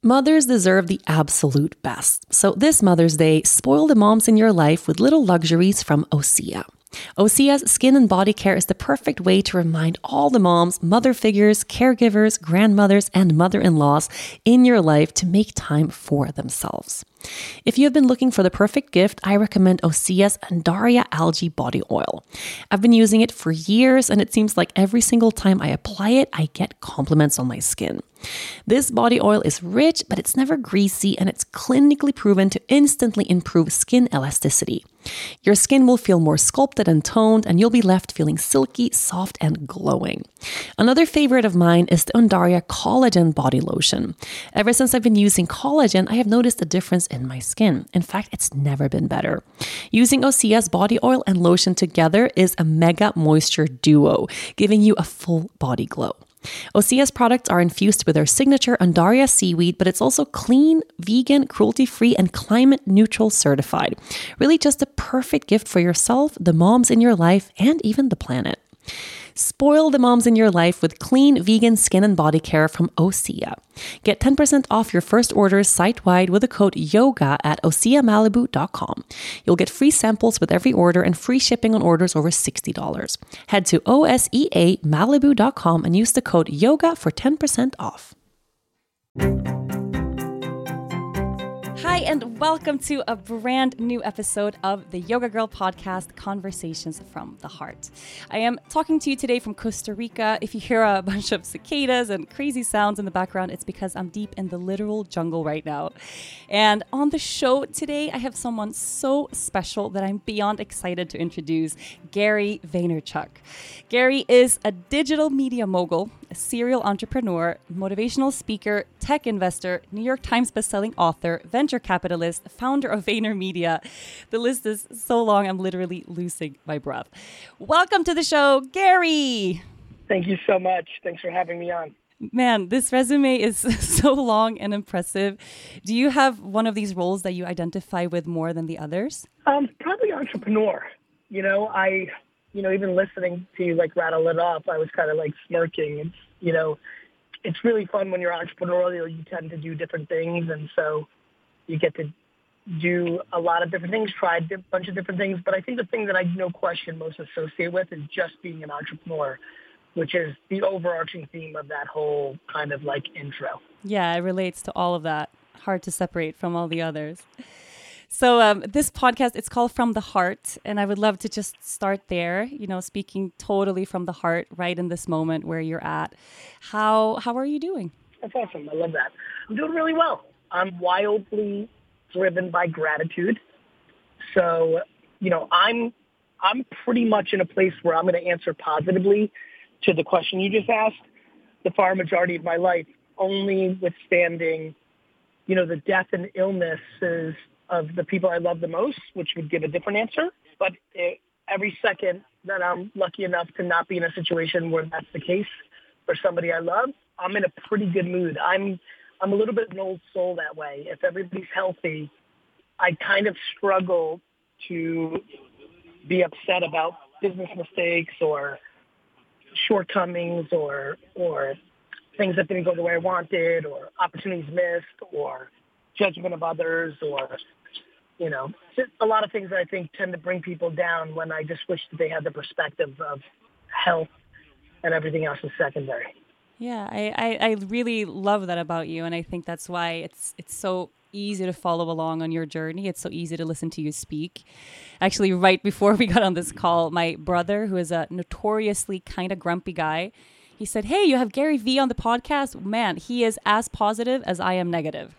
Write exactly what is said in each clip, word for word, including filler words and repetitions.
Mothers deserve the absolute best. So this Mother's Day, spoil the moms in your life with little luxuries from Osea. Osea's skin and body care is the perfect way to remind all the moms, mother figures, caregivers, grandmothers, and mother-in-laws in your life to make time for themselves. If you have been looking for the perfect gift, I recommend Osea's Undaria Algae Body Oil. I've been using it for years, and it seems like every single time I apply it, I get compliments on my skin. This body oil is rich, but it's never greasy, and it's clinically proven to instantly improve skin elasticity. Your skin will feel more sculpted and toned, and you'll be left feeling silky, soft, and glowing. Another favorite of mine is the Undaria Collagen Body Lotion. Ever since I've been using collagen, I have noticed a difference in my skin. In fact, it's never been better. Using Osea's body oil and lotion together is a mega moisture duo, giving you a full body glow. Osea's products are infused with their signature Undaria seaweed, but it's also clean, vegan, cruelty-free, and climate-neutral certified. Really just the perfect gift for yourself, the moms in your life, and even the planet. Spoil the moms in your life with clean, vegan skin and body care from Osea. Get ten percent off your first orders site-wide with the code YOGA at osea malibu dot com. You'll get free samples with every order and free shipping on orders over sixty dollars. Head to osea malibu dot com and use the code YOGA for ten percent off. Hi, and welcome to a brand new episode of the Yoga Girl podcast, Conversations from the Heart. I am talking to you today from Costa Rica. If you hear a bunch of cicadas and crazy sounds in the background, it's because I'm deep in the literal jungle right now. And on the show today, I have someone so special that I'm beyond excited to introduce, Gary Vaynerchuk. Gary is a digital media mogul, a serial entrepreneur, motivational speaker, tech investor, New York Times bestselling author, venture capitalist, founder of VaynerMedia. The list is so long, I'm literally losing my breath. Welcome to the show, Gary. Thank you so much. Thanks for having me on. Man, this resume is so long and impressive. Do you have one of these roles that you identify with more than the others? Um, probably entrepreneur. You know, I, you know, even listening to you like rattle it off, I was kind of like smirking. It's, you know, it's really fun when you're entrepreneurial. You tend to do different things, and so you get to do a lot of different things, try a bunch of different things. But I think the thing that I no question most associate with is just being an entrepreneur, which is the overarching theme of that whole kind of like intro. Yeah, it relates to all of that. Hard to separate from all the others. So um, this podcast, it's called From the Heart, and I would love to just start there, you know, speaking totally from the heart right in this moment where you're at. How how are you doing? That's awesome. I love that. I'm doing really well. I'm wildly driven by gratitude. So, you know, I'm I'm pretty much in a place where I'm going to answer positively to the question you just asked. The far majority of my life, only withstanding, you know, the death and illnesses of the people I love the most, which would give a different answer. But it, every second that I'm lucky enough to not be in a situation where that's the case for somebody I love, I'm in a pretty good mood. I'm I'm a little bit an old soul that way. If everybody's healthy, I kind of struggle to be upset about business mistakes or shortcomings or or things that didn't go the way I wanted or opportunities missed or judgment of others or, you know, just a lot of things that I think tend to bring people down when I just wish that they had the perspective of health and everything else is secondary. Yeah, I, I, I really love that about you. And I think that's why it's it's so easy to follow along on your journey. It's so easy to listen to you speak. Actually, right before we got on this call, my brother, who is a notoriously kind of grumpy guy, he said, "Hey, you have Gary V on the podcast. Man, he is as positive as I am negative."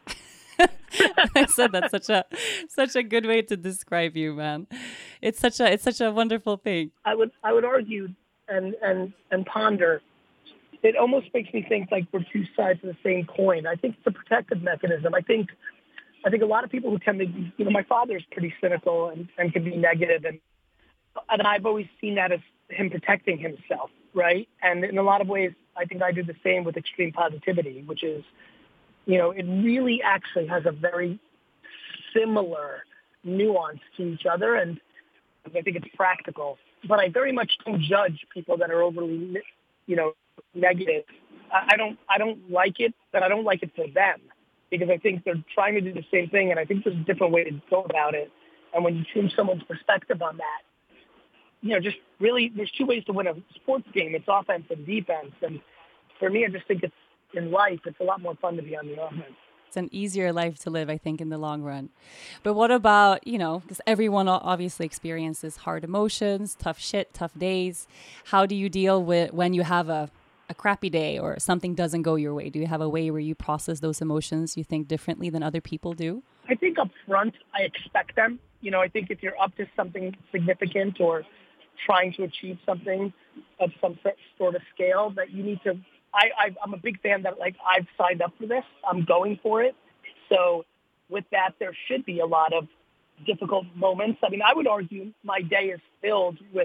I said that's such a such a good way to describe you, man. It's such a it's such a wonderful thing. I would I would argue and and and ponder. It almost makes me think like we're two sides of the same coin. I think it's a protective mechanism. I think I think a lot of people who tend to, you know, my father's pretty cynical and, and can be negative, and and I've always seen that as him protecting himself, right? And in a lot of ways, I think I do the same with extreme positivity, which is, you know, it really actually has a very similar nuance to each other, and I think it's practical. But I very much don't judge people that are overly, you know, negative. I don't I don't like it, but I don't like it for them. because I think they're trying to do the same thing, and I think there's a different way to go about it. And when you change someone's perspective on that, you know, just really, there's two ways to win a sports game. It's offense and defense. And for me, I just think it's, in life, it's a lot more fun to be on the offense. It's an easier life to live, I think, in the long run. But what about, you know, because everyone obviously experiences hard emotions, tough shit, tough days. How do you deal with when you have a, a crappy day or something doesn't go your way? Do you have a way where you process those emotions you think differently than other people do? I think up front, I expect them. You know, I think if you're up to something significant or trying to achieve something of some sort of scale, that you need to, I, I, I'm a big fan that, like, I've signed up for this. I'm going for it. So with that, there should be a lot of difficult moments. I mean, I would argue my day is filled with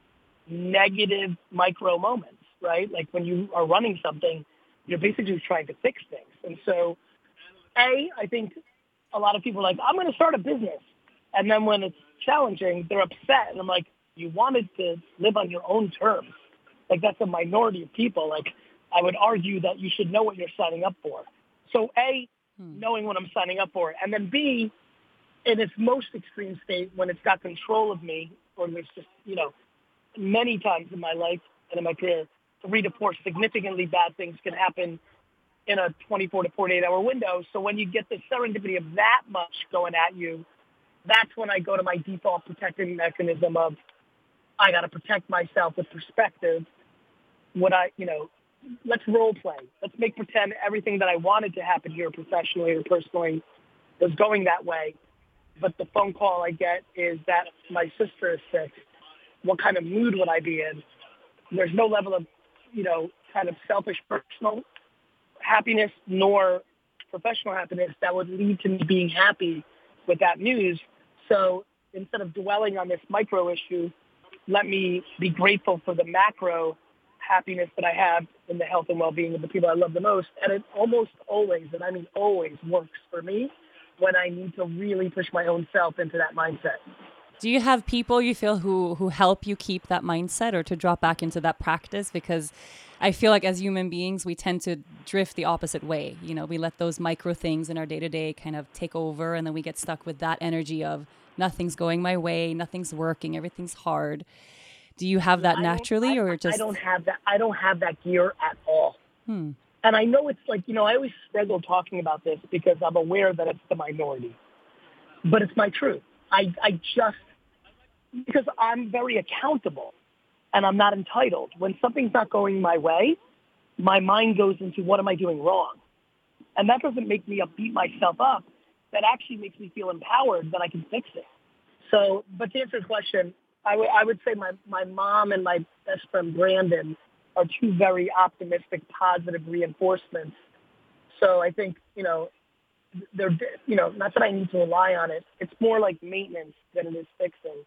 negative micro moments, right? Like when you are running something, you're basically trying to fix things. And so, A, I think a lot of people are like, I'm going to start a business. And then when it's challenging, they're upset. And I'm like, you wanted to live on your own terms. Like, that's a minority of people. Like, I would argue that you should know what you're signing up for. So, A, hmm. knowing what I'm signing up for. And then, B, in its most extreme state, when it's got control of me, or there's just, you know, many times in my life and in my career, three to four significantly bad things can happen in a twenty-four to forty-eight hour window. So when you get the serendipity of that much going at you, that's when I go to my default protecting mechanism of, I got to protect myself with perspective. What I, you know, let's role play. Let's make pretend everything that I wanted to happen here professionally or personally was going that way. But the phone call I get is that my sister is sick. What kind of mood would I be in? There's no level of, you know, kind of selfish personal happiness nor professional happiness that would lead to me being happy with that news. So instead of dwelling on this micro issue, let me be grateful for the macro happiness that I have in the health and well-being of the people I love the most. And it almost always, and I mean always, works for me when I need to really push my own self into that mindset. Do you have people you feel who, who help you keep that mindset or to drop back into that practice? Because I feel like as human beings, we tend to drift the opposite way. You know, we let those micro things in our day-to-day kind of take over, and then we get stuck with that energy of nothing's going my way, nothing's working, everything's hard. Do you have that naturally, or just? I don't have that. I don't have that gear at all. Hmm. And I know it's like, you know, I always struggle talking about this because I'm aware that it's the minority, but it's my truth. I, I just, because I'm very accountable and I'm not entitled. When something's not going my way, my mind goes into what am I doing wrong? And that doesn't make me beat myself up. That actually makes me feel empowered that I can fix it. So, but to answer your question, I, w- I would say my, my mom and my best friend Brandon are two very optimistic, positive reinforcements. So I think, you know, they're, you know, not that I need to rely on it. It's more like maintenance than it is fixing.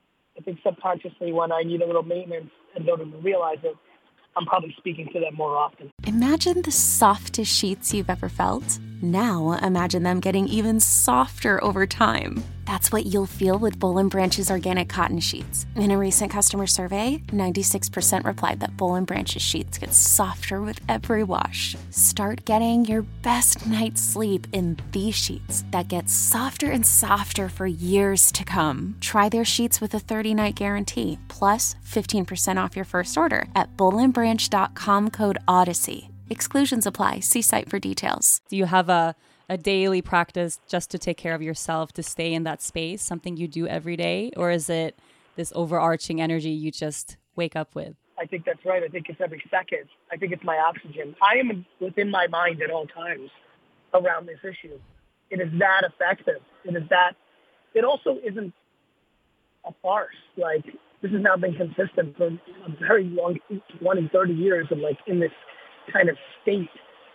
I think subconsciously when I need a little maintenance and don't even realize it, I'm probably speaking to them more often. Imagine the softest sheets you've ever felt. Now imagine them getting even softer over time. That's what you'll feel with Boll and Branch's organic cotton sheets. In a recent customer survey, ninety-six percent replied that Boll and Branch's sheets get softer with every wash. Start getting your best night's sleep in these sheets that get softer and softer for years to come. Try their sheets with a thirty-night guarantee, plus fifteen percent off your first order at boll and branch dot com code Odyssey. Exclusions apply. See site for details. Do you have a, a daily practice just to take care of yourself, to stay in that space, something you do every day? Or is it this overarching energy you just wake up with? I think that's right. I think it's every second. I think it's my oxygen. I am within my mind at all times around this issue. It is that effective. It is that. It also isn't a farce. Like, this has now been consistent for a very long, twenty, thirty years of like in this kind of state.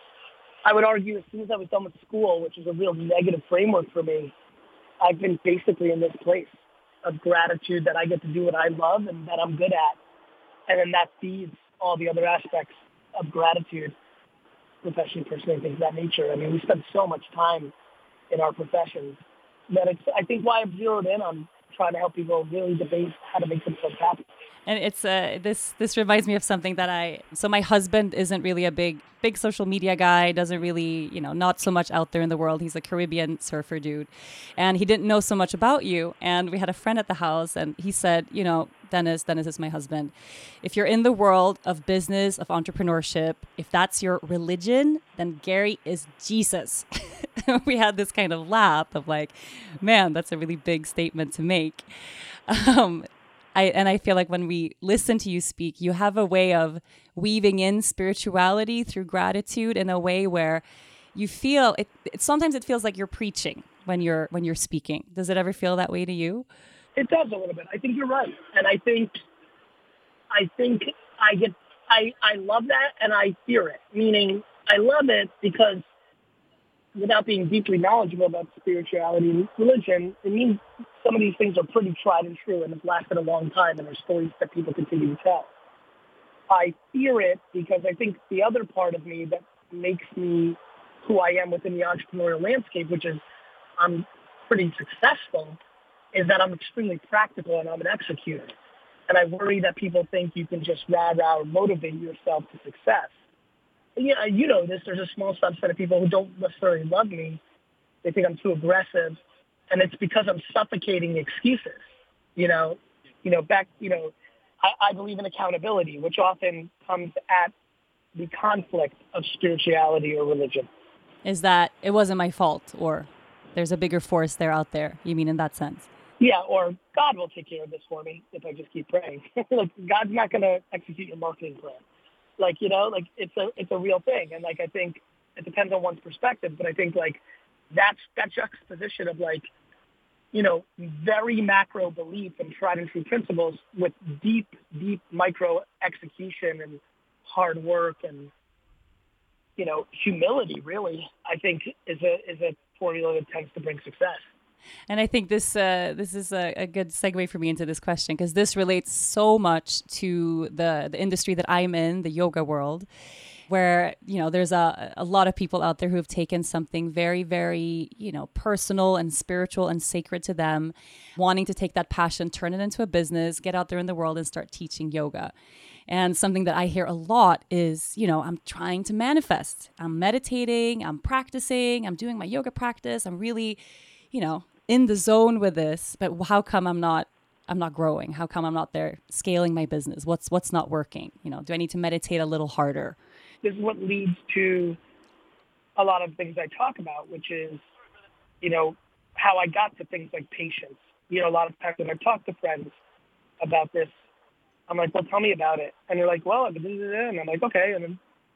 I would argue as soon as I was done with school, which is a real negative framework for me, I've been basically in this place of gratitude that I get to do what I love and that I'm good at. And then that feeds all the other aspects of gratitude, professionally, personally, things of that nature. I mean, we spend so much time in our professions that it's, I think, why I've zeroed in on trying to help people really debate how to make themselves happy. And it's uh, this this reminds me of something that I so my husband isn't really a big big social media guy, doesn't really, you know, not so much out there in the world. He's a Caribbean surfer dude. And he didn't know so much about you. And we had a friend at the house and he said, you know, Dennis, Dennis is my husband. If you're in the world of business, of entrepreneurship, if that's your religion, then Gary is Jesus. We had this kind of laugh of like, man, that's a really big statement to make. Um, I, and I feel like when we listen to you speak, you have a way of weaving in spirituality through gratitude in a way where you feel it, it. Sometimes it feels like you're preaching when you're when you're speaking. Does it ever feel that way to you? It does a little bit. I think you're right, and I think I think I get I I love that, and I fear it. Meaning, I love it because without being deeply knowledgeable about spirituality and religion, it means some of these things are pretty tried and true and have lasted a long time and are stories that people continue to tell. I fear it because I think the other part of me that makes me who I am within the entrepreneurial landscape, which is I'm pretty successful, is that I'm extremely practical and I'm an executor. And I worry that people think you can just rah-rah or motivate yourself to success. And yeah, you know this, there's a small subset of people who don't necessarily love me. They think I'm too aggressive. And it's because I'm suffocating excuses. You know, you know, back, you know, I, I believe in accountability, which often comes at the conflict of spirituality or religion. Is that it wasn't my fault, or there's a bigger force there out there? You mean in that sense? Yeah, or God will take care of this for me if I just keep praying. Like, God's not going to execute your marketing plan. Like, you know, like it's a it's a real thing. And like, I think it depends on one's perspective, but I think like that's that juxtaposition of like, you know, very macro belief and tried and true principles with deep, deep micro execution and hard work and, you know, humility really, I think is a is a formula that tends to bring success. And I think this uh, this is a, a good segue for me into this question, because this relates so much to the, the industry that I'm in, the yoga world, where, you know, there's a, a lot of people out there who have taken something very, very, you know, personal and spiritual and sacred to them, wanting to take that passion, turn it into a business, get out there in the world and start teaching yoga. And something that I hear a lot is, you know, I'm trying to manifest. I'm meditating, I'm practicing, I'm doing my yoga practice. I'm really, you know, in the zone with this, but how come I'm not I'm not growing? How come I'm not there scaling my business? What's what's not working? You know, do I need to meditate a little harder? This is what leads to a lot of things I talk about, which is, you know, how I got to things like patience. You know, a lot of times when I talk to friends about this, I'm like, well, tell me about it. And they're like, well, I've been doing it. And I'm like, okay. And then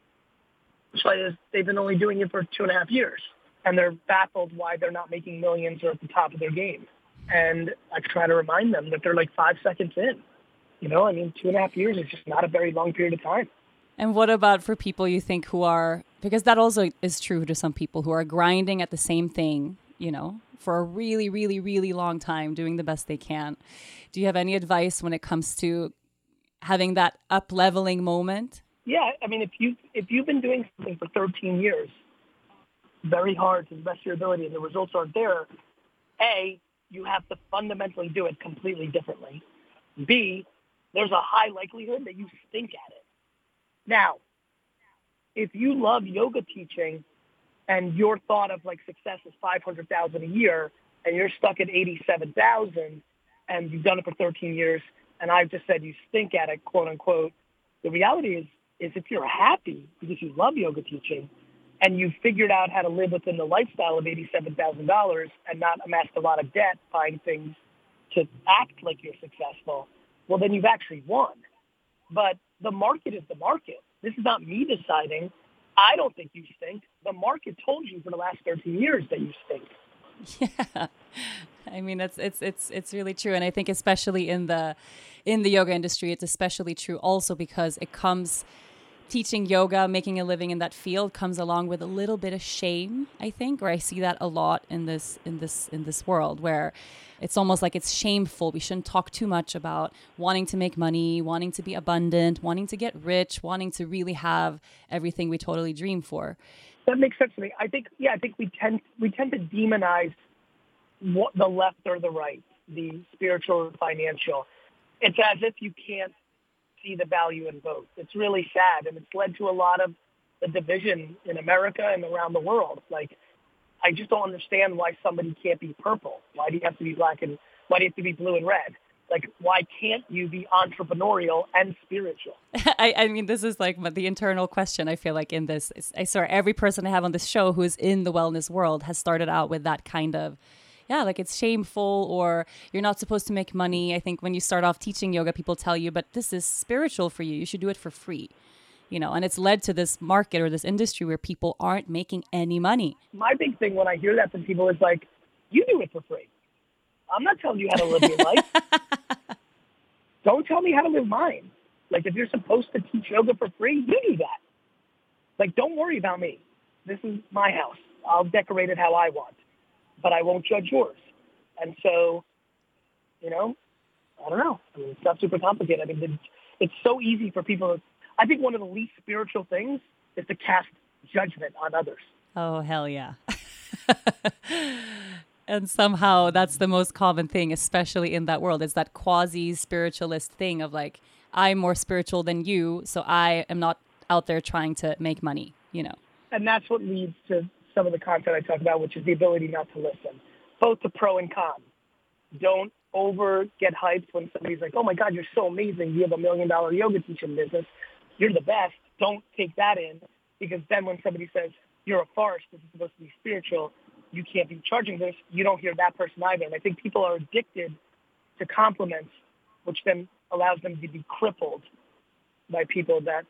so they've been only doing it for two and a half years. And they're baffled why they're not making millions or at the top of their game. And I try to remind them that they're like five seconds in. You know, I mean, two and a half years is just not a very long period of time. And what about for people you think who are, because that also is true to some people who are grinding at the same thing, you know, for a really, really, really long time, doing the best they can. Do you have any advice when it comes to having that up-leveling moment? Yeah, I mean, if you if you've been doing something for thirteen years, very hard to the best of your ability, and the results aren't there, A, you have to fundamentally do it completely differently. B, there's a high likelihood that you stink at it. Now, if you love yoga teaching and your thought of like success is five hundred thousand a year and you're stuck at eighty-seven thousand and you've done it for thirteen years and I've just said you stink at it, quote unquote, the reality is, is if you're happy because you love yoga teaching and you've figured out how to live within the lifestyle of eighty-seven thousand dollars and not amassed a lot of debt buying things to act like you're successful, well, then you've actually won. But the market is the market. This is not me deciding. I don't think you stink. The market told you for the last thirteen years that you stink. Yeah. I mean, it's it's it's it's really true. And I think especially in the in the yoga industry, it's especially true also because it comes teaching yoga, making a living in that field comes along with a little bit of shame, I think, or I see that a lot in this in this in this world where it's almost like it's shameful. We shouldn't talk too much about wanting to make money, wanting to be abundant, wanting to get rich, wanting to really have everything we totally dream for. That makes sense to me. I think, yeah, I think we tend we tend to demonize what, the left or the right, the spiritual or financial. it's as if you can't see the value in both. It's really sad, and it's led to a lot of the division in America and around the world. Like, I just don't understand why somebody can't be purple. Why do you have to be black and why do you have to be blue and red? Like, why can't you be entrepreneurial and spiritual? I, I mean, this is like the internal question, I feel like, in this. I swear every person I have on this show who is in the wellness world has started out with that kind of, yeah, like it's shameful or you're not supposed to make money. I think when you start off teaching yoga, people tell you, but this is spiritual for you. You should do it for free. You know, and it's led to this market or this industry where people aren't making any money. My big thing when I hear that from people is like, you do it for free. I'm not telling you how to live your life. Don't tell me how to live mine. Like, if you're supposed to teach yoga for free, you do that. Like, don't worry about me. This is my house. I'll decorate it how I want, but I won't judge yours. And so, you know, I don't know. I mean, it's not super complicated. I mean, it's so easy for people. I think one of the least spiritual things is to cast judgment on others. Oh, hell yeah. And somehow that's the most common thing, especially in that world. It's that quasi-spiritualist thing of like, I'm more spiritual than you, so I am not out there trying to make money, you know. And that's what leads to some of the content I talk about, which is the ability not to listen, both to pro and con. Don't over get hyped when somebody's like, oh my God, you're so amazing. You have a million dollar yoga teaching business. You're the best. Don't take that in, because then when somebody says, you're a farce, this is supposed to be spiritual, you can't be charging this, you don't hear that person either. And I think people are addicted to compliments, which then allows them to be crippled by people that,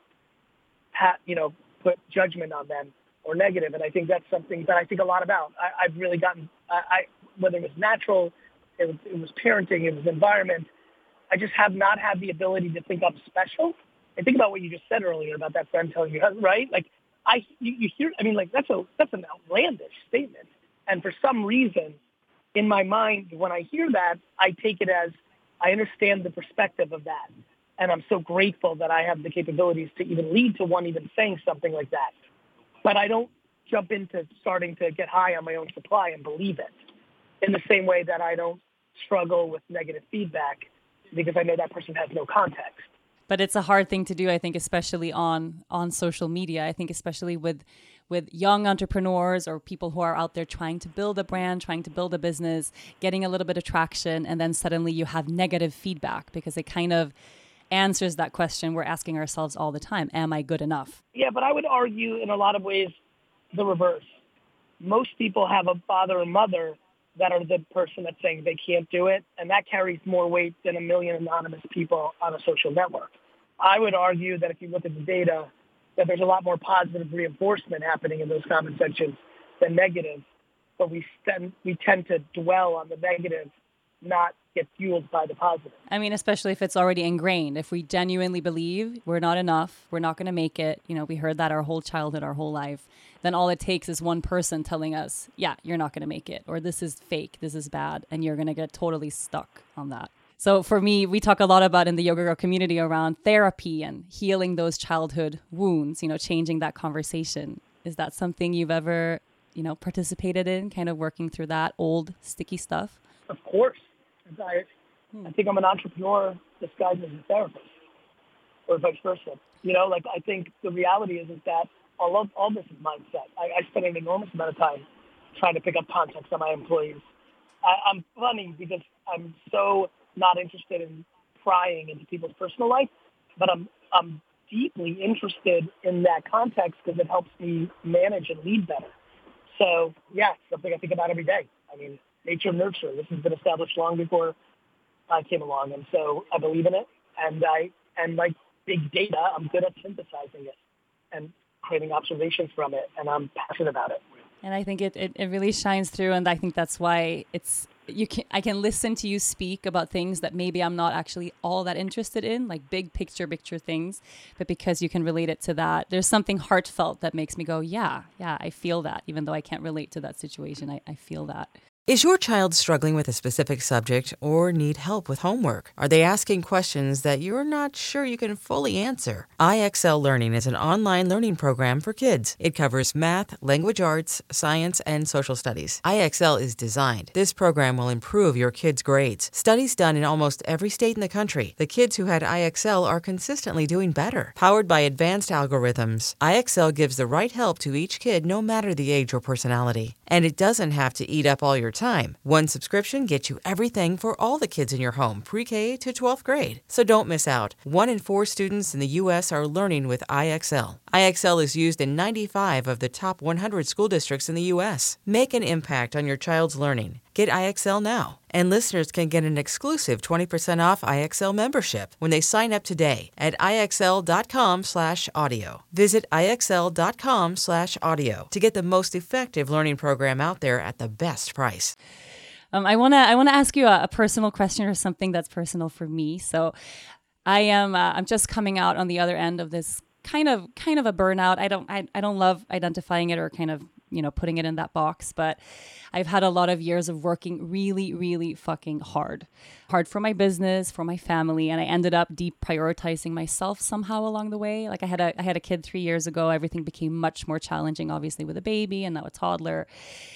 ha- you know, put judgment on them or negative. And I think that's something that I think a lot about. I, I've really gotten, I, I whether it was natural, it was, it was parenting, it was environment, I just have not had the ability to think I'm special. And think about what you just said earlier about that friend telling you, right? Like, I, you, you hear, I mean, like, that's a, that's an outlandish statement. And for some reason, in my mind, when I hear that, I take it as I understand the perspective of that. And I'm so grateful that I have the capabilities to even lead to one even saying something like that. But I don't jump into starting to get high on my own supply and believe it, in the same way that I don't struggle with negative feedback because I know that person has no context. But it's a hard thing to do, I think, especially on on social media. I think especially with with young entrepreneurs or people who are out there trying to build a brand, trying to build a business, getting a little bit of traction, and then suddenly you have negative feedback because it kind of answers that question we're asking ourselves all the time. Am I good enough? Yeah, but I would argue in a lot of ways the reverse. Most people have a father or mother that are the person that's saying they can't do it, and that carries more weight than a million anonymous people on a social network. I would argue that if you look at the data, that there's a lot more positive reinforcement happening in those comment sections than negative, but we, st- we tend to dwell on the negative, not get fueled by the positive. I mean, especially if it's already ingrained. If we genuinely believe we're not enough, we're not going to make it, you know, we heard that our whole childhood, our whole life, then all it takes is one person telling us, yeah, you're not going to make it, or this is fake, this is bad, and you're going to get totally stuck on that. So for me, we talk a lot about in the Yoga Girl community around therapy and healing those childhood wounds, you know, changing that conversation. Is that something you've ever, you know, participated in, kind of working through that old sticky stuff? Of course. I, I think I'm an entrepreneur disguised as a therapist, or vice versa. You know, like, I think the reality is, is that all of, all this is mindset. I, I spend an enormous amount of time trying to pick up context on my employees. I, I'm funny because I'm so not interested in prying into people's personal life, but I'm I'm deeply interested in that context because it helps me manage and lead better. So, yeah, it's something I think about every day. I mean, nature and nurture. This has been established long before I came along, and so I believe in it. And I and like big data, I'm good at synthesizing it and creating observations from it, and I'm passionate about it. And I think it, it, it really shines through, and I think that's why it's you can I can listen to you speak about things that maybe I'm not actually all that interested in, like big picture, picture things, but because you can relate it to that, there's something heartfelt that makes me go, yeah, yeah, I feel that, even though I can't relate to that situation, I, I feel that. Is your child struggling with a specific subject or need help with homework? Are they asking questions that you're not sure you can fully answer? I X L Learning is an online learning program for kids. It covers math, language arts, science, and social studies. I X L is designed. This program will improve your kids' grades. Studies done in almost every state in the country. The kids who had I X L are consistently doing better. Powered by advanced algorithms, I X L gives the right help to each kid no matter the age or personality. And it doesn't have to eat up all your time. One subscription gets you everything for all the kids in your home, pre-K to twelfth grade. So don't miss out. One in four students in the U S are learning with I X L. I X L is used in ninety-five of the top one hundred school districts in the U S. Make an impact on your child's learning. Get I X L now. And listeners can get an exclusive twenty percent off I X L membership when they sign up today at IXL.com slash audio. Visit IXL.com slash audio to get the most effective learning program out there at the best price. Um, I want to I want to ask you a, a personal question or something that's personal for me. So I am uh, I'm just coming out on the other end of this kind of kind of a burnout. I don't I, I don't love identifying it or kind of, you know, putting it in that box, but I've had a lot of years of working really, really fucking hard. Hard for my business, for my family, and I ended up deprioritizing myself somehow along the way. Like I had a I had a kid three years ago. Everything became much more challenging, obviously, with a baby and now a toddler.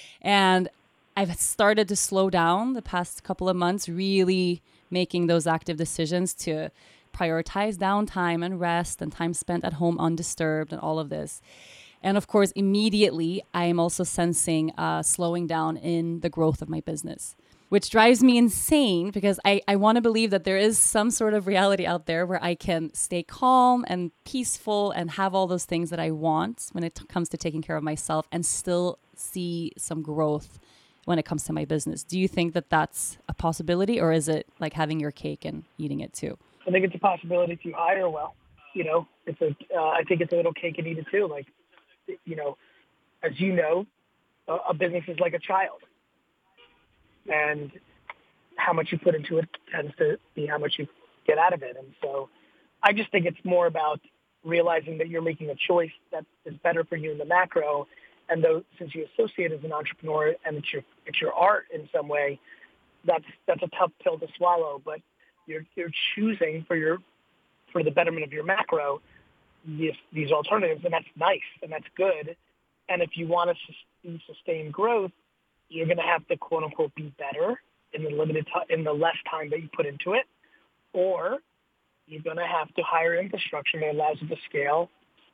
And I've started to slow down the past couple of months, really making those active decisions to prioritize downtime and rest and time spent at home undisturbed and all of this. And of course, immediately, I am also sensing uh, slowing down in the growth of my business, which drives me insane because I, I want to believe that there is some sort of reality out there where I can stay calm and peaceful and have all those things that I want when it t- comes to taking care of myself and still see some growth when it comes to my business. Do you think that that's a possibility, or is it like having your cake and eating it too? I think it's a possibility if you hire well. You know, it's a. Uh, I think it's a little cake and eat it too. Like, you know, as you know, a, a business is like a child, and how much you put into it tends to be how much you get out of it. And so, I just think it's more about realizing that you're making a choice that is better for you in the macro. And though, since you associate as an entrepreneur and it's your it's your art in some way, that's that's a tough pill to swallow. But you're you're choosing for your for the betterment of your macro these these alternatives, and that's nice and that's good. And if you want to sus- sustain growth, you're going to have to quote unquote be better in the limited t- in the less time that you put into it, or you're going to have to hire infrastructure that allows you to scale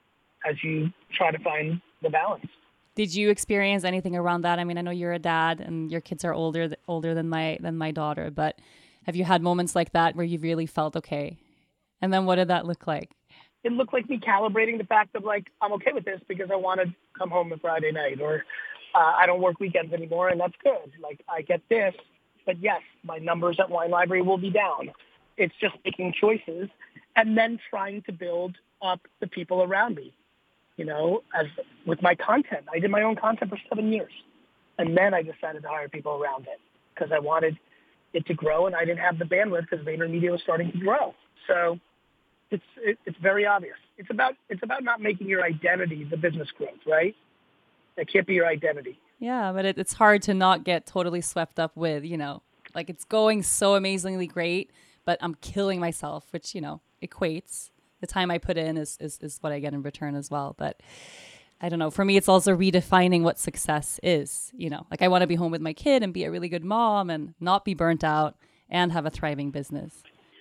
as you try to find the balance. Did you experience anything around that? I mean, I know you're a dad and your kids are older older than my than my daughter, but have you had moments like that where you really felt okay? And then what did that look like? It looked like me calibrating the fact of like, I'm okay with this because I want to come home on Friday night, or uh, I don't work weekends anymore, and that's good. Like, I get this, but yes, my numbers at Wine Library will be down. It's just making choices and then trying to build up the people around me. You know, as with my content, I did my own content for seven years. And then I decided to hire people around it because I wanted it to grow, and I didn't have the bandwidth because VaynerMedia was starting to grow. So it's it, it's very obvious. It's about it's about not making your identity the business growth, right? That can't be your identity. Yeah, but it, it's hard to not get totally swept up with, you know, like it's going so amazingly great, but I'm killing myself, which, you know, equates. The time I put in is, is, is what I get in return as well. But I don't know. For me, it's also redefining what success is. You know, like I want to be home with my kid and be a really good mom and not be burnt out and have a thriving business.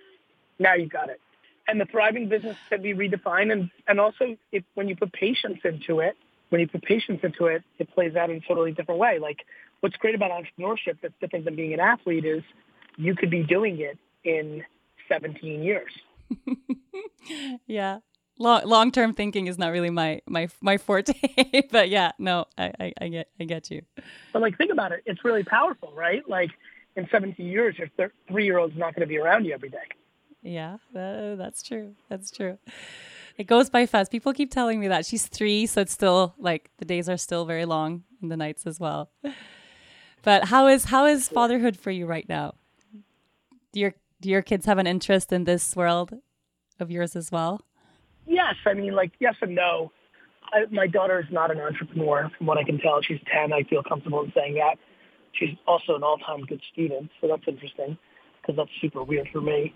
Now you got it. And the thriving business can be redefined. And, and also, if, when you put patience into it, when you put patience into it, it plays out in a totally different way. Like, what's great about entrepreneurship that's different than being an athlete is you could be doing it in seventeen years. Yeah. Long long-term thinking is not really my my my forte, but yeah, no, I, I, I get I get you. But like, think about it. It's really powerful, right? Like, in seventeen years, your th- three-year-old's not going to be around you every day. Yeah, that, that's true. That's true. It goes by fast. People keep telling me that. She's three, so it's still like the days are still very long and the nights as well. But how is how is fatherhood for you right now? Do your do your kids have an interest in this world of yours as well? Yes. I mean, like, yes and no. I, my daughter is not an entrepreneur, from what I can tell. She's ten. I feel comfortable in saying that. She's also an all-time good student, so that's interesting because that's super weird for me.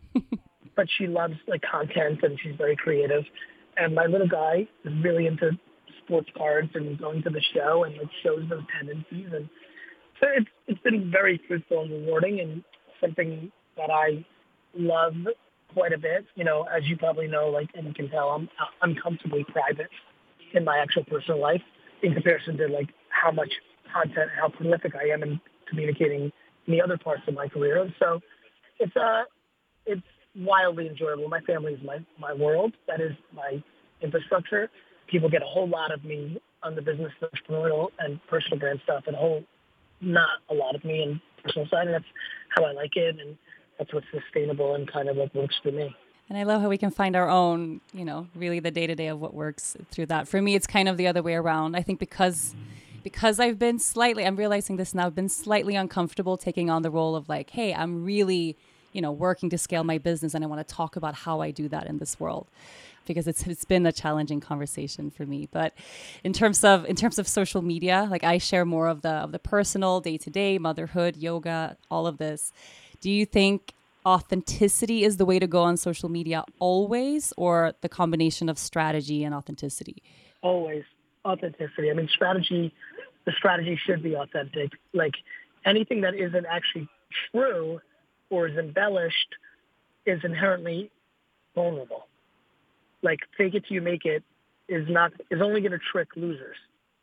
But she loves like content and she's very creative. And my little guy is really into sports cards and going to the show and like shows those tendencies. And so it's it's been very fruitful and rewarding and something that I love quite a bit. You know, as you probably know, like, and you can tell, I'm uncomfortably private in my actual personal life in comparison to like how much content, how prolific I am in communicating in the other parts of my career. And so it's uh, it's wildly enjoyable. My family is my, my world. That is my infrastructure. People get a whole lot of me on the business, entrepreneurial, and personal brand stuff, and a whole not a lot of me in personal side. And that's how I like it, and that's what's sustainable and kind of like works for me. And I love how we can find our own, you know, really the day-to-day of what works through that. For me, it's kind of the other way around. I think because because I've been slightly, I'm realizing this now, I've been slightly uncomfortable taking on the role of like, hey, I'm really, you know, working to scale my business and I want to talk about how I do that in this world. Because it's it's been a challenging conversation for me. But in terms of in terms of social media, like I share more of the of the personal, day-to-day, motherhood, yoga, all of this. Do you think authenticity is the way to go on social media always, or the combination of strategy and authenticity? Always authenticity. I mean, strategy, the strategy should be authentic. Like anything that isn't actually true or is embellished is inherently vulnerable. Like fake it till you make it is not is only going to trick losers.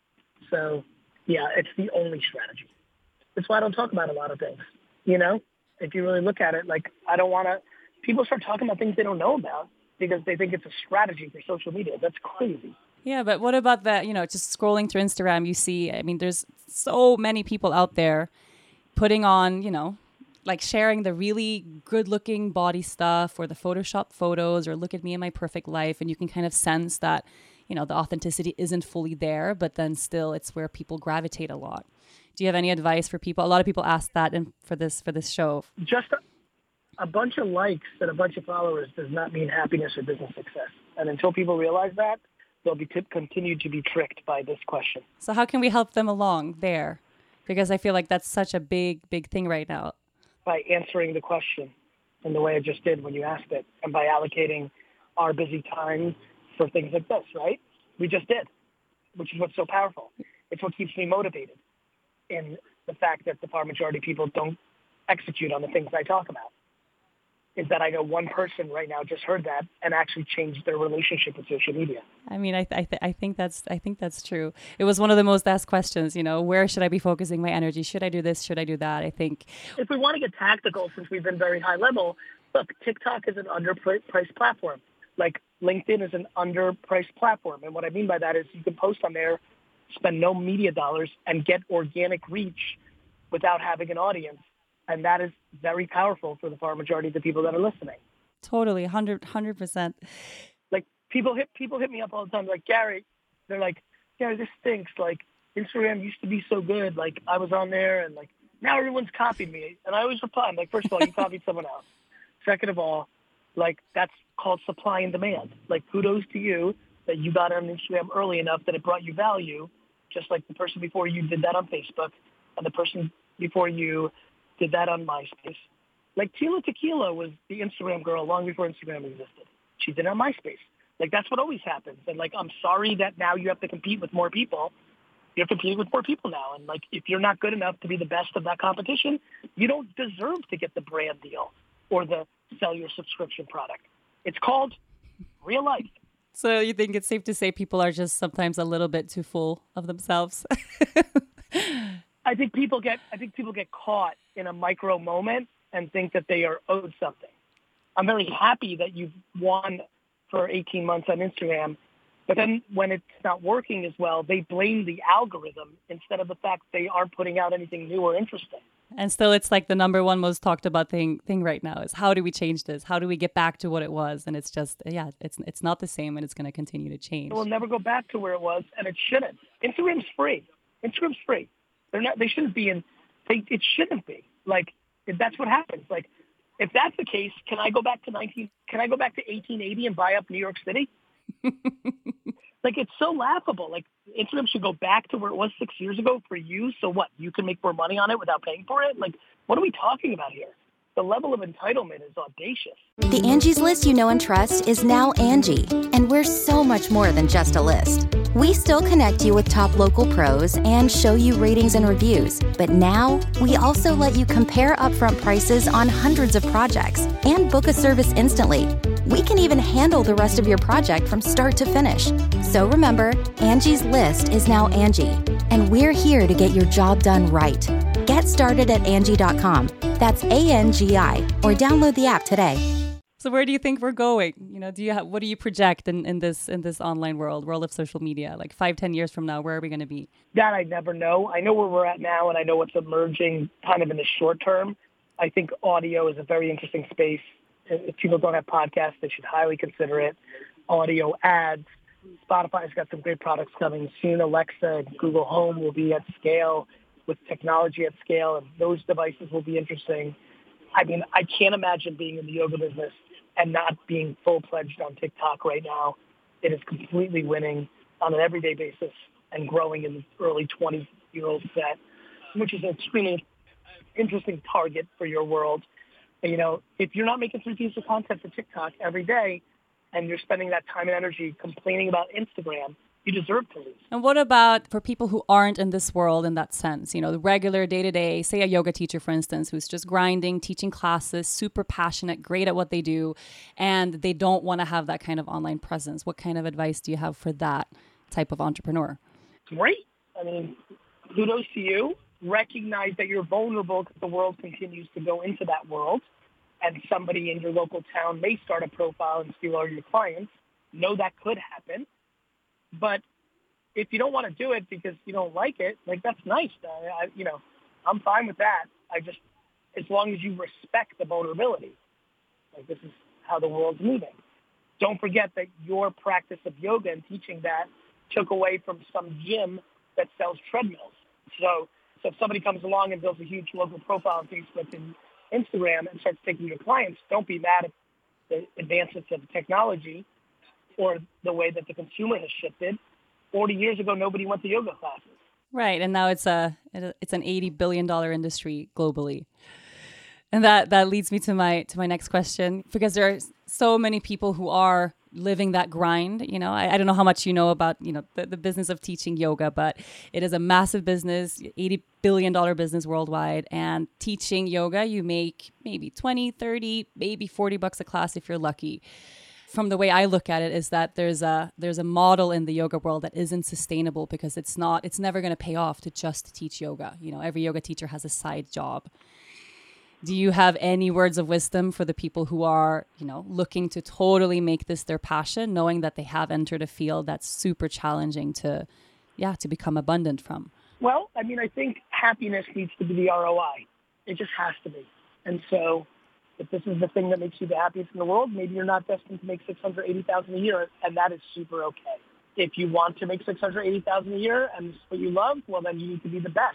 So yeah, it's the only strategy. That's why I don't talk about a lot of things. You know, if you really look at it, like I don't want to. People start talking about things they don't know about because they think it's a strategy for social media. That's crazy. Yeah, but what about that? You know, just scrolling through Instagram, you see. I mean, there's so many people out there putting on, you know, like sharing the really good-looking body stuff or the Photoshop photos or look at me in my perfect life. And you can kind of sense that, you know, the authenticity isn't fully there, but then still it's where people gravitate a lot. Do you have any advice for people? A lot of people ask that in, for this for this show. Just a, a bunch of likes and a bunch of followers does not mean happiness or business success. And until people realize that, they'll be t- continue to be tricked by this question. So how can we help them along there? Because I feel like that's such a big, big thing right now. By answering the question in the way I just did when you asked it, and by allocating our busy time for things like this, right? We just did, which is what's so powerful. It's what keeps me motivated in the fact that the far majority of people don't execute on the things I talk about. Is that I know one person right now just heard that and actually changed their relationship with social media. I mean, I th- I, th- I think that's I think that's true. It was one of the most asked questions. You know, where should I be focusing my energy? Should I do this? Should I do that? I think if we want to get tactical, since we've been very high level, look, TikTok is an underpriced platform. Like LinkedIn is an underpriced platform, and what I mean by that is you can post on there, spend no media dollars, and get organic reach without having an audience. And that is very powerful for the far majority of the people that are listening. Totally, one hundred percent. Like, people hit people hit me up all the time, like, Gary, they're like, Gary, this stinks. Like, Instagram used to be so good. Like, I was on there, and, like, now everyone's copied me. And I always reply, I'm like, first of all, you copied someone else. Second of all, like, that's called supply and demand. Like, kudos to you that you got on Instagram early enough that it brought you value, just like the person before you did that on Facebook, and the person before you did that on MySpace. Like Tila Tequila was the Instagram girl long before Instagram existed. She did it on MySpace. Like that's what always happens. And like, I'm sorry that now you have to compete with more people. You're competing with more people now. And like, if you're not good enough to be the best of that competition, you don't deserve to get the brand deal or the sell your subscription product. It's called real life. So you think it's safe to say people are just sometimes a little bit too full of themselves? I think people get I think people get caught in a micro moment and think that they are owed something. I'm very happy that you've won for eighteen months on Instagram, but then when it's not working as well, they blame the algorithm instead of the fact they aren't putting out anything new or interesting. And still, it's like the number one most talked about thing thing right now is how do we change this? How do we get back to what it was? And it's just, yeah, it's it's not the same, and it's going to continue to change. It will never go back to where it was, and it shouldn't. Instagram's free. Instagram's free. They're not. They shouldn't be in. They, it shouldn't be. Like if that's what happens. Like if that's the case, can I go back to nineteen? Can I go back to eighteen eighty and buy up New York City? Like, it's so laughable. Like, Instagram should go back to where it was six years ago for you. So what? You can make more money on it without paying for it? Like, what are we talking about here? The level of entitlement is audacious. The Angie's List you know and trust is now Angie, and we're so much more than just a list. We still connect you with top local pros and show you ratings and reviews, but now we also let you compare upfront prices on hundreds of projects and book a service instantly. We can even handle the rest of your project from start to finish. So remember, Angie's List is now Angie, and we're here to get your job done right. Get started at Angie dot com. That's A N G I, or download the app today. So where do you think we're going? You know, do you have, what do you project in, in this in this online world, world of social media? Like five, ten years from now, where are we going to be? That I never know. I know where we're at now, and I know what's emerging kind of in the short term. I think audio is a very interesting space. If people don't have podcasts, they should highly consider it. Audio ads. Spotify's got some great products coming soon. Alexa and Google Home will be at scale with technology at scale, and those devices will be interesting. I mean, I can't imagine being in the yoga business and not being full-fledged on TikTok right now. It is completely winning on an everyday basis and growing in the early twenty-year-old set, which is an extremely interesting target for your world. And, you know, if you're not making three pieces of content for TikTok every day and you're spending that time and energy complaining about Instagram, you deserve to lose. And what about for people who aren't in this world in that sense? You know, the regular day-to-day, say a yoga teacher, for instance, who's just grinding, teaching classes, super passionate, great at what they do, and they don't want to have that kind of online presence. What kind of advice do you have for that type of entrepreneur? Great. I mean, kudos to you. Recognize that you're vulnerable because the world continues to go into that world, and somebody in your local town may start a profile and steal all your clients. Know that could happen. But if you don't want to do it because you don't like it, like, that's nice. I, I, you know, I'm fine with that. I just, as long as you respect the vulnerability, like, this is how the world's moving. Don't forget that your practice of yoga and teaching that took away from some gym that sells treadmills. So, so if somebody comes along and builds a huge local profile on Facebook and Instagram and starts taking your clients, don't be mad at the advances of technology or the way that the consumer has shifted. forty years ago, nobody went to yoga classes. Right. And now it's a it's an eighty billion dollars industry globally. And that, that leads me to my to my next question, because there are so many people who are living that grind. You know, I, I don't know how much you know about, you know, the, the business of teaching yoga, but it is a massive business, eighty billion dollars business worldwide. And teaching yoga, you make maybe twenty, thirty, maybe forty bucks a class if you're lucky. From the way I look at it is that there's a there's a model in the yoga world that isn't sustainable, because it's not it's never going to pay off to just teach yoga. You know, every yoga teacher has a side job. Do you have any words of wisdom for the people who are, you know, looking to totally make this their passion, knowing that they have entered a field that's super challenging to, yeah, to become abundant from? Well, I mean, I think happiness needs to be the R O I. It just has to be. And so if this is the thing that makes you the happiest in the world, maybe you're not destined to make six hundred eighty thousand dollars a year, and that is super okay. If you want to make six hundred eighty thousand dollars a year and it's what you love, well, then you need to be the best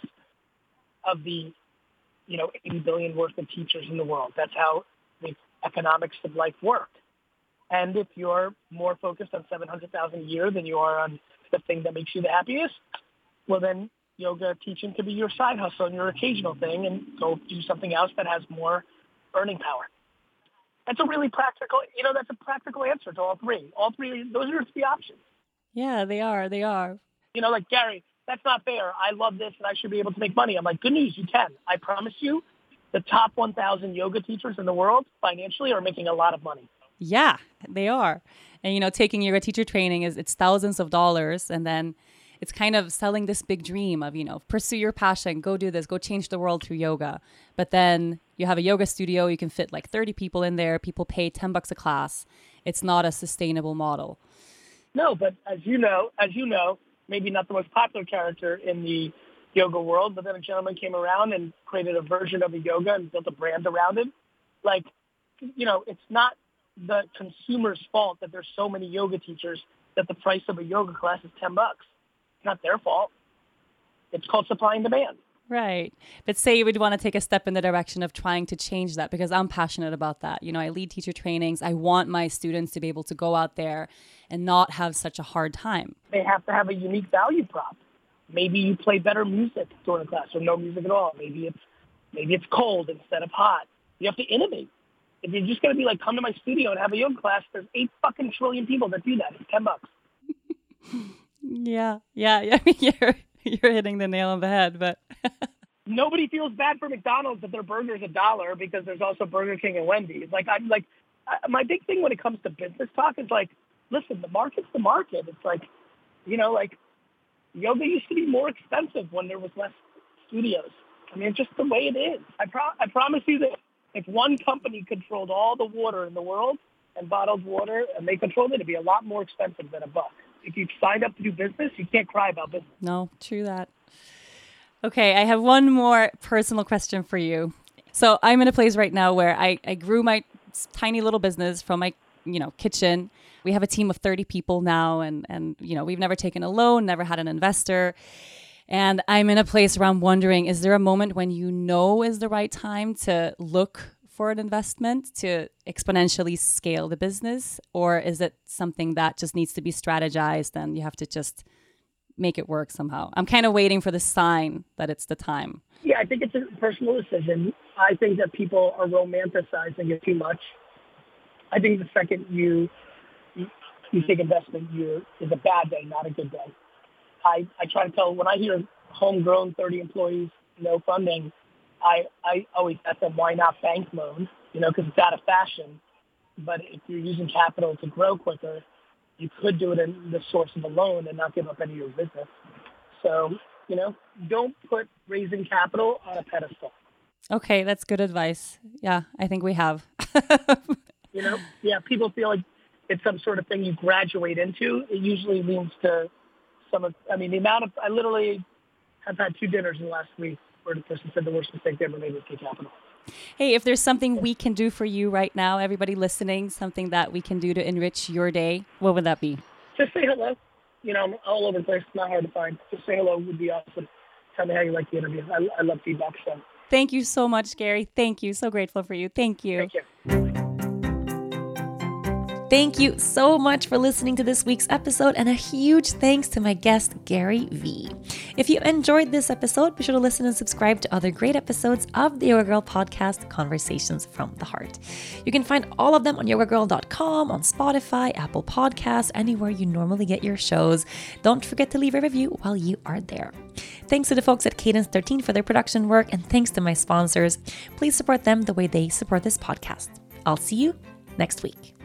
of the, you know, eighty billion worth of teachers in the world. That's how the economics of life work. And if you're more focused on seven hundred thousand dollars a year than you are on the thing that makes you the happiest, well, then yoga teaching could be your side hustle and your occasional thing, and go do something else that has more earning power. That's a really practical, you know, that's a practical answer to all three. All three, those are the options. Yeah, they are. They are. You know, like, Gary, that's not fair. I love this and I should be able to make money. I'm like, good news, you can. I promise you, the top one thousand yoga teachers in the world financially are making a lot of money. Yeah, they are. And, you know, taking yoga teacher training is it's thousands of dollars. And then it's kind of selling this big dream of, you know, pursue your passion, go do this, go change the world through yoga. But then you have a yoga studio, you can fit like thirty people in there. People pay ten bucks a class. It's not a sustainable model. No, but as you know, as you know, maybe not the most popular character in the yoga world, but then a gentleman came around and created a version of the yoga and built a brand around it. Like, you know, it's not the consumer's fault that there's so many yoga teachers that the price of a yoga class is ten bucks. It's not their fault. It's called supply and demand. Right. But say you would want to take a step in the direction of trying to change that, because I'm passionate about that. You know, I lead teacher trainings. I want my students to be able to go out there and not have such a hard time. They have to have a unique value prop. Maybe you play better music during a class or no music at all. Maybe it's maybe it's cold instead of hot. You have to innovate. If you're just going to be like, come to my studio and have a yoga class, there's eight fucking trillion people that do that. It's ten bucks. Yeah, yeah, yeah. You're, you're hitting the nail on the head, but... Nobody feels bad for McDonald's if their burger's a dollar because there's also Burger King and Wendy's. Like, I'm like, I, my big thing when it comes to business talk is like, listen, the market's the market. It's like, you know, like, yoga used to be more expensive when there was less studios. I mean, it's just the way it is. I, pro- I promise you that if one company controlled all the water in the world and bottled water and they controlled it, it'd be a lot more expensive than a buck. If you've signed up to do business, you can't cry about business. No, true that. Okay, I have one more personal question for you. So I'm in a place right now where I, I grew my tiny little business from my, you know, kitchen. We have a team of thirty people now, and, and you know, we've never taken a loan, never had an investor. And I'm in a place where I'm wondering, is there a moment when you know is the right time to look for an investment to exponentially scale the business? Or is it something that just needs to be strategized and you have to just make it work somehow? I'm kind of waiting for the sign that it's the time. Yeah, I think it's a personal decision. I think that people are romanticizing it too much. I think the second you you, you take investment, you is a bad day, not a good day. I, I try to tell, when I hear homegrown thirty employees, no funding, I, I always ask them, why not bank loan? You know, because it's out of fashion. But if you're using capital to grow quicker, you could do it in the source of a loan and not give up any of your business. So, you know, don't put raising capital on a pedestal. Okay, that's good advice. Yeah, I think we have. You know, yeah, people feel like it's some sort of thing you graduate into. It usually leads to some of, I mean, the amount of, I literally have had two dinners in the last week where the person said the worst mistake they ever made was take capital. Hey, if there's something we can do for you right now, everybody listening, something that we can do to enrich your day, what would that be? Just say hello. You know, I'm all over the place. It's not hard to find. Just say hello would be awesome. Tell me how you like the interview. I, I love feedback. So. Thank you so much, Gary. Thank you. So grateful for you. Thank you. Thank you. Thank you so much for listening to this week's episode, and a huge thanks to my guest, Gary Vee. If you enjoyed this episode, be sure to listen and subscribe to other great episodes of the Yoga Girl podcast, Conversations from the Heart. You can find all of them on yoga girl dot com, on Spotify, Apple Podcasts, anywhere you normally get your shows. Don't forget to leave a review while you are there. Thanks to the folks at Cadence thirteen for their production work, and thanks to my sponsors. Please support them the way they support this podcast. I'll see you next week.